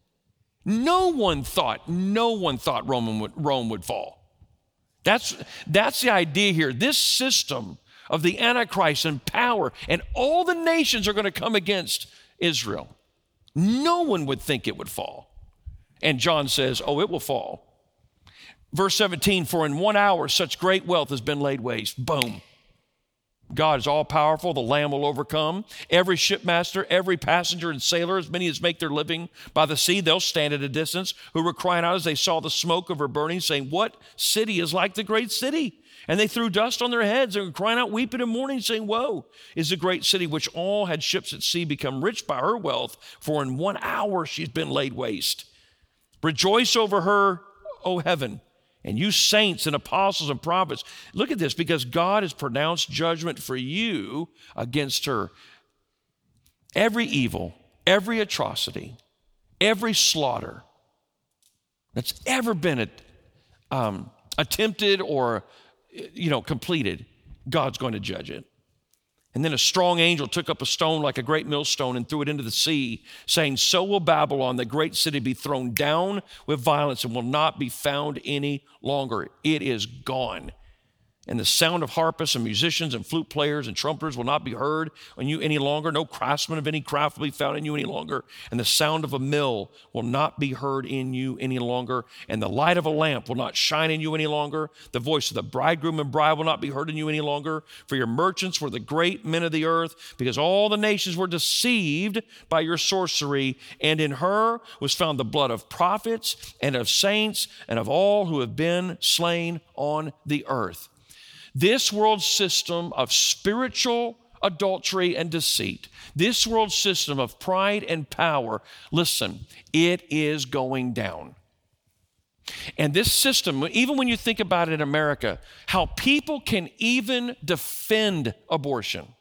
No one thought, no one thought Rome would, Rome would fall. That's, that's the idea here. This system of the Antichrist and power, and all the nations are going to come against Israel. No one would think it would fall. And John says, oh, it will fall. Verse seventeen, for in one hour such great wealth has been laid waste. Boom. God is all powerful. The Lamb will overcome. Every shipmaster, every passenger and sailor, as many as make their living by the sea, they'll stand at a distance, who were crying out as they saw the smoke of her burning, saying, what city is like the great city? And they threw dust on their heads and were crying out, weeping and mourning, saying, woe is the great city which all had ships at sea become rich by her wealth, for in one hour she's been laid waste. Rejoice over her, O heaven, and you saints and apostles and prophets. Look at this, because God has pronounced judgment for you against her. Every evil, every atrocity, every slaughter that's ever been um, attempted or you know, completed, God's going to judge it. And then a strong angel took up a stone like a great millstone and threw it into the sea, saying, so will Babylon, the great city, be thrown down with violence and will not be found any longer. It is gone. And the sound of harpists and musicians and flute players and trumpeters will not be heard on you any longer. No craftsman of any craft will be found in you any longer. And the sound of a mill will not be heard in you any longer. And the light of a lamp will not shine in you any longer. The voice of the bridegroom and bride will not be heard in you any longer. For your merchants were the great men of the earth, because all the nations were deceived by your sorcery. And in her was found the blood of prophets and of saints and of all who have been slain on the earth. This world system of spiritual adultery and deceit, this world system of pride and power, listen, it is going down. And this system, even when you think about it in America, how people can even defend abortion.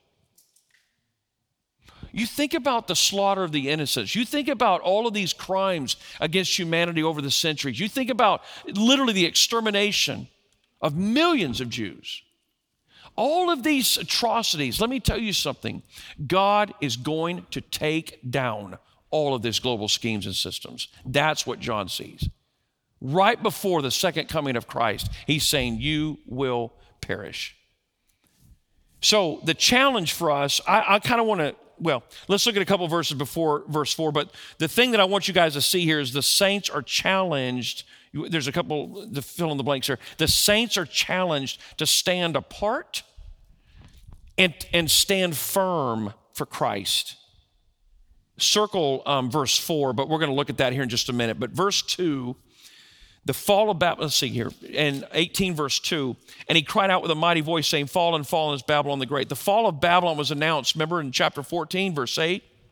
You think about the slaughter of the innocents. You think about all of these crimes against humanity over the centuries. You think about literally the extermination of millions of Jews. All of these atrocities, let me tell you something. God is going to take down all of these global schemes and systems. That's what John sees. Right before the second coming of Christ, he's saying, you will perish. So the challenge for us, I, I kind of want to, well, let's look at a couple verses before verse four, but the thing that I want you guys to see here is the saints are challenged. There's a couple to fill in the blanks here. The saints are challenged to stand apart and, and stand firm for Christ. Circle um, verse four, but we're going to look at that here in just a minute. But verse two, the fall of Babylon, let's see here, in eighteen verse two, and he cried out with a mighty voice saying, fallen, fallen is Babylon the Great. The fall of Babylon was announced, remember in chapter fourteen, verse eight?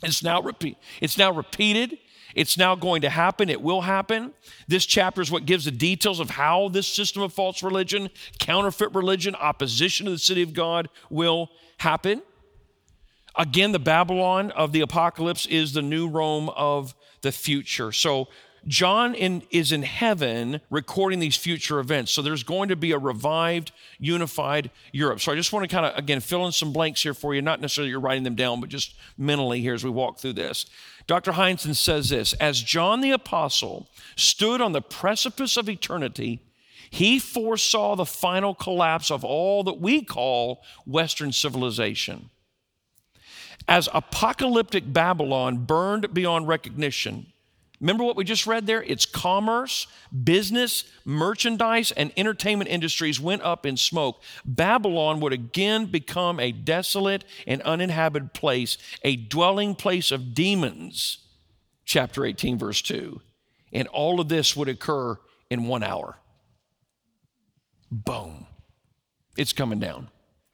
It's now repeat. It's now repeated. It's now going to happen. It will happen. This chapter is what gives the details of how this system of false religion, counterfeit religion, opposition to the city of God will happen. Again, the Babylon of the apocalypse is the new Rome of the future. So John in, is in heaven recording these future events. So there's going to be a revived, unified Europe. So I just want to kind of, again, fill in some blanks here for you. Not necessarily you're writing them down, but just mentally here as we walk through this. Doctor Heinzen says this: as John the Apostle stood on the precipice of eternity, he foresaw the final collapse of all that we call Western civilization. As apocalyptic Babylon burned beyond recognition, remember what we just read there? Its commerce, business, merchandise, and entertainment industries went up in smoke. Babylon would again become a desolate and uninhabited place, a dwelling place of demons, chapter eighteen, verse two. And all of this would occur in one hour. Boom. It's coming down.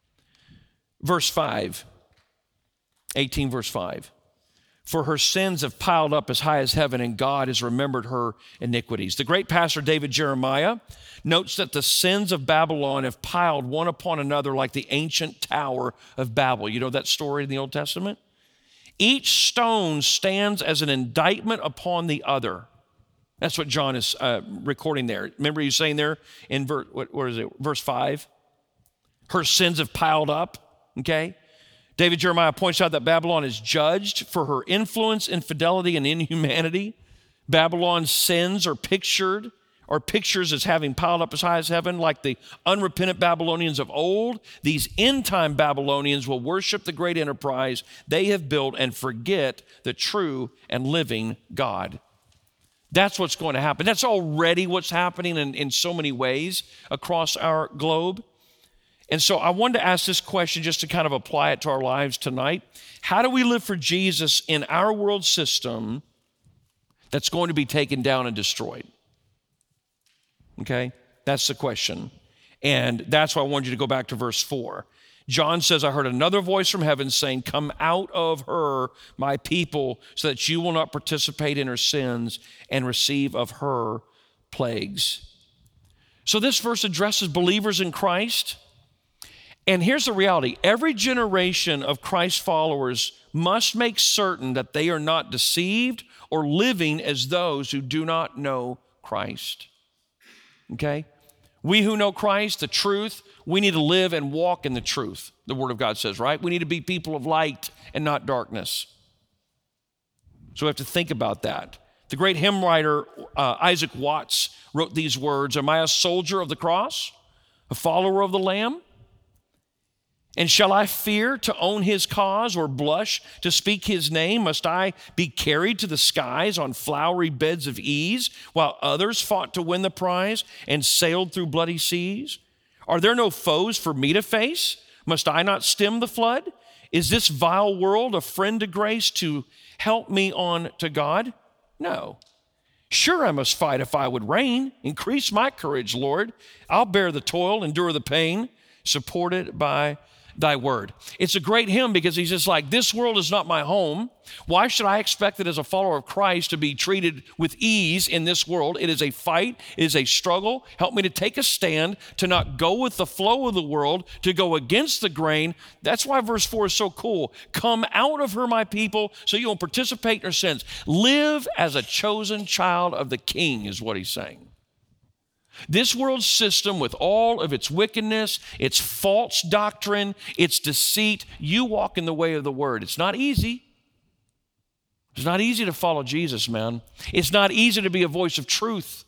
Verse five. eighteen, verse five. For her sins have piled up as high as heaven, and God has remembered her iniquities. The great pastor David Jeremiah notes that the sins of Babylon have piled one upon another like the ancient tower of Babel. You know that story in the Old Testament? Each stone stands as an indictment upon the other. That's what John is uh, recording there. Remember he's saying there in ver- what, what is it, verse five? Her sins have piled up, okay? David Jeremiah points out that Babylon is judged for her influence, infidelity, and inhumanity. Babylon's sins are pictured, or pictures as having piled up as high as heaven, like the unrepentant Babylonians of old. These end-time Babylonians will worship the great enterprise they have built and forget the true and living God. That's what's going to happen. That's already what's happening in, in so many ways across our globe. And so I wanted to ask this question just to kind of apply it to our lives tonight. How do we live for Jesus in our world system that's going to be taken down and destroyed? Okay, that's the question. And that's why I wanted you to go back to verse four. John says, I heard another voice from heaven saying, come out of her, my people, so that you will not participate in her sins and receive of her plagues. So this verse addresses believers in Christ. And here's the reality. Every generation of Christ followers must make certain that they are not deceived or living as those who do not know Christ. Okay? We who know Christ, the truth, we need to live and walk in the truth, the Word of God says, right? We need to be people of light and not darkness. So we have to think about that. The great hymn writer uh, Isaac Watts wrote these words, am I a soldier of the cross, a follower of the Lamb? And shall I fear to own his cause or blush to speak his name? Must I be carried to the skies on flowery beds of ease while others fought to win the prize and sailed through bloody seas? Are there no foes for me to face? Must I not stem the flood? Is this vile world a friend to grace to help me on to God? No. Sure, I must fight if I would reign. Increase my courage, Lord. I'll bear the toil, endure the pain, supported by thy word. It's a great hymn because he's just like, this world is not my home. Why should I expect that as a follower of Christ to be treated with ease in this world? It is a fight. It is a struggle. Help me to take a stand, to not go with the flow of the world, to go against the grain. That's why verse four is so cool. Come out of her, my people, so you won't participate in her sins. Live as a chosen child of the King is what he's saying. This world system with all of its wickedness, its false doctrine, its deceit, you walk in the way of the word. It's not easy. It's not easy to follow Jesus, man. It's not easy to be a voice of truth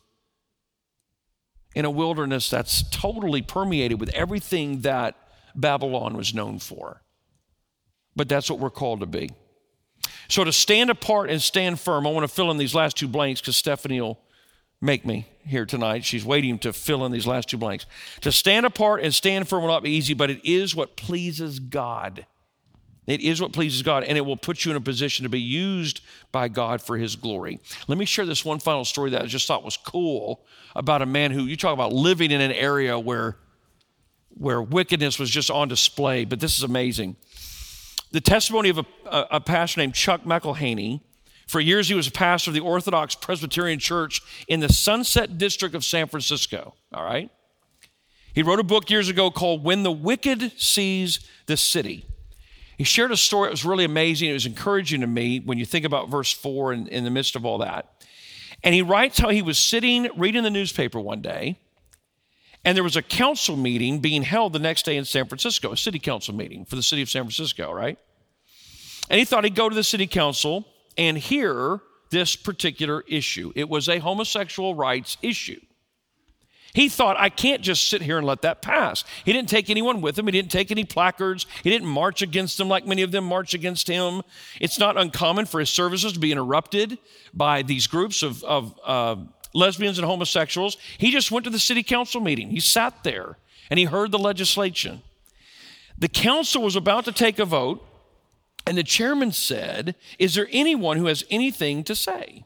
in a wilderness that's totally permeated with everything that Babylon was known for. But that's what we're called to be. So to stand apart and stand firm, I want to fill in these last two blanks because Stephanie will make me here tonight. She's waiting to fill in these last two blanks. To stand apart and stand firm will not be easy, but it is what pleases God. It is what pleases God, and it will put you in a position to be used by God for his glory. Let me share this one final story that I just thought was cool about a man who, you talk about living in an area where, where wickedness was just on display, but this is amazing. the testimony of a, a, a pastor named Chuck McElhaney. For years, he was a pastor of the Orthodox Presbyterian Church in the Sunset District of San Francisco, all right? He wrote a book years ago called When the Wicked Sees the City. He shared a story that was really amazing. It was encouraging to me when you think about verse four in, in the midst of all that. And he writes how he was sitting reading the newspaper one day, and there was a council meeting being held the next day in San Francisco, a city council meeting for the city of San Francisco, right? And he thought he'd go to the city council and hear this particular issue. It was a homosexual rights issue. He thought, I can't just sit here and let that pass. He didn't take anyone with him. He didn't take any placards. He didn't march against them like many of them march against him. It's not uncommon for his services to be interrupted by these groups of, of uh, lesbians and homosexuals. He just went to the city council meeting. He sat there and he heard the legislation. The council was about to take a vote, and the chairman said, is there anyone who has anything to say?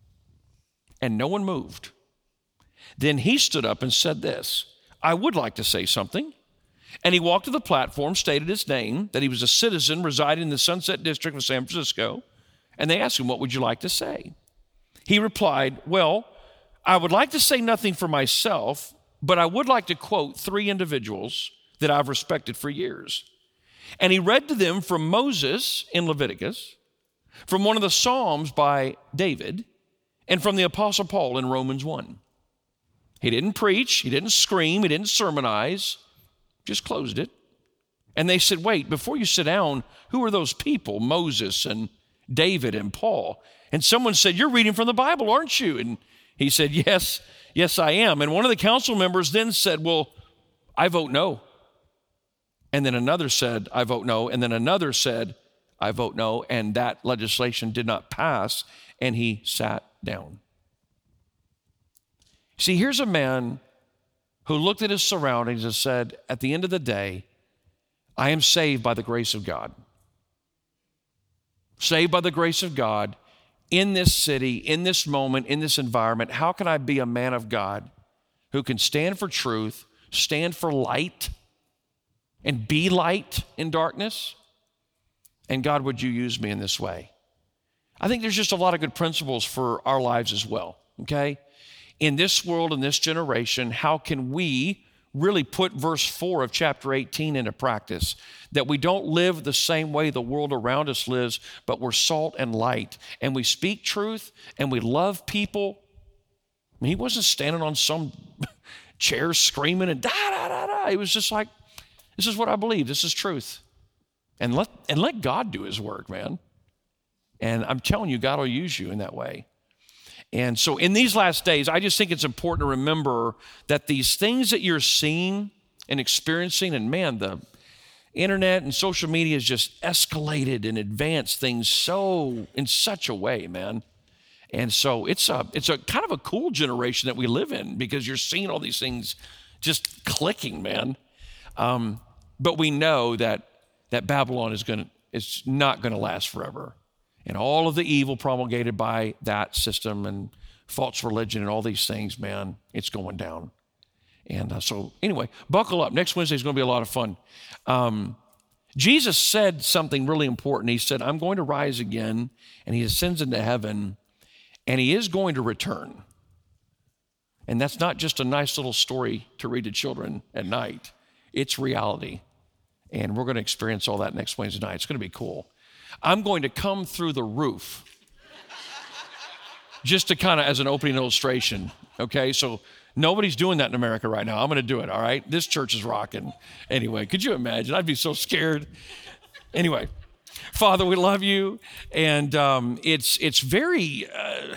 And no one moved. Then he stood up and said this, I would like to say something. And he walked to the platform, stated his name, that he was a citizen residing in the Sunset District of San Francisco. And they asked him, what would you like to say? He replied, well, I would like to say nothing for myself, but I would like to quote three individuals that I've respected for years. And he read to them from Moses in Leviticus, from one of the Psalms by David, and from the Apostle Paul in Romans one. He didn't preach, he didn't scream, he didn't sermonize, just closed it. And they said, wait, before you sit down, who are those people, Moses and David and Paul? And someone said, you're reading from the Bible, aren't you? And he said, yes, yes, I am. And one of the council members then said, well, I vote no. And then another said, I vote no. And then another said, I vote no. And that legislation did not pass, and he sat down. See, here's a man who looked at his surroundings and said, at the end of the day, I am saved by the grace of God. Saved by the grace of God in this city, in this moment, in this environment. How can I be a man of God who can stand for truth, stand for light, and be light in darkness? And God, would you use me in this way? I think there's just a lot of good principles for our lives as well, okay? In this world, in this generation, how can we really put verse four of chapter eighteen into practice? That we don't live the same way the world around us lives, but we're salt and light, and we speak truth, and we love people. I mean, he wasn't standing on some chair screaming and da, da, da, da. He was just like, this is what I believe. This is truth. And let, and let God do his work, man. And I'm telling you, God will use you in that way. And so in these last days, I just think it's important to remember that these things that you're seeing and experiencing, and man, the internet and social media has just escalated and advanced things so, in such a way, man. And so it's a, it's a kind of a cool generation that we live in, because you're seeing all these things just clicking, man. Um, but we know that, that Babylon is gonna, it's not gonna last forever. And all of the evil promulgated by that system and false religion and all these things, man, it's going down. And uh, so anyway, buckle up. Next Wednesday is going to be a lot of fun. Um, Jesus said something really important. He said, I'm going to rise again, and he ascends into heaven, and he is going to return. And that's not just a nice little story to read to children at night. It's reality. And we're going to experience all that next Wednesday night. It's going to be cool. I'm going to come through the roof, just to kind of as an opening illustration, okay? So nobody's doing that in America right now. I'm going to do it, all right? This church is rocking. Anyway, could you imagine? I'd be so scared. Anyway, Father, we love you, and um, it's it's very, uh,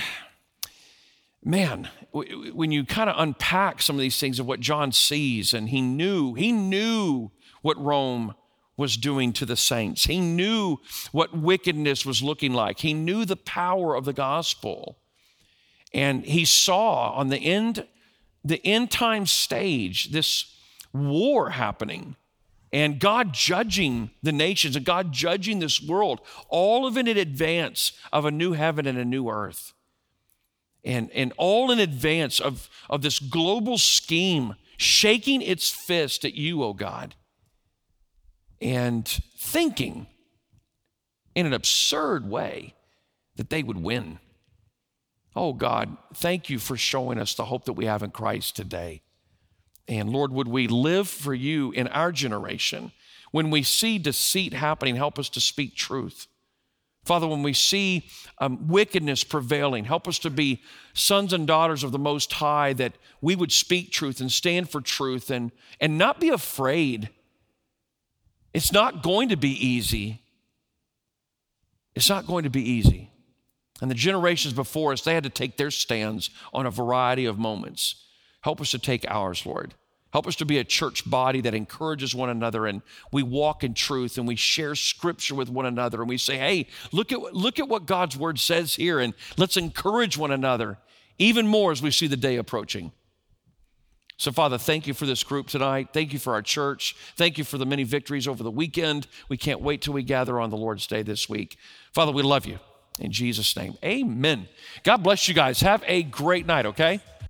man, w- when you kind of unpack some of these things of what John sees, and he knew, he knew what Rome was doing to the saints. He knew what wickedness was looking like. He knew the power of the gospel. And he saw on the end, the end time stage, this war happening, and God judging the nations, and God judging this world, all of it in advance of a new heaven and a new earth. And, and all in advance of, of this global scheme shaking its fist at you, oh God, and thinking in an absurd way, that they would win. Oh God, thank you for showing us the hope that we have in Christ today. And Lord, would we live for you in our generation? When we see deceit happening, help us to speak truth. Father, when we see um, wickedness prevailing, help us to be sons and daughters of the Most High, that we would speak truth and stand for truth and, and not be afraid. It's not going to be easy. It's not going to be easy. And the generations before us, they had to take their stands on a variety of moments. Help us to take ours, Lord. Help us to be a church body that encourages one another, and we walk in truth and we share scripture with one another, and we say, hey, look at, look at what God's word says here, and let's encourage one another even more as we see the day approaching. So Father, thank you for this group tonight. Thank you for our church. Thank you for the many victories over the weekend. We can't wait till we gather on the Lord's Day this week. Father, we love you. In Jesus' name, amen. God bless you guys. Have a great night, okay?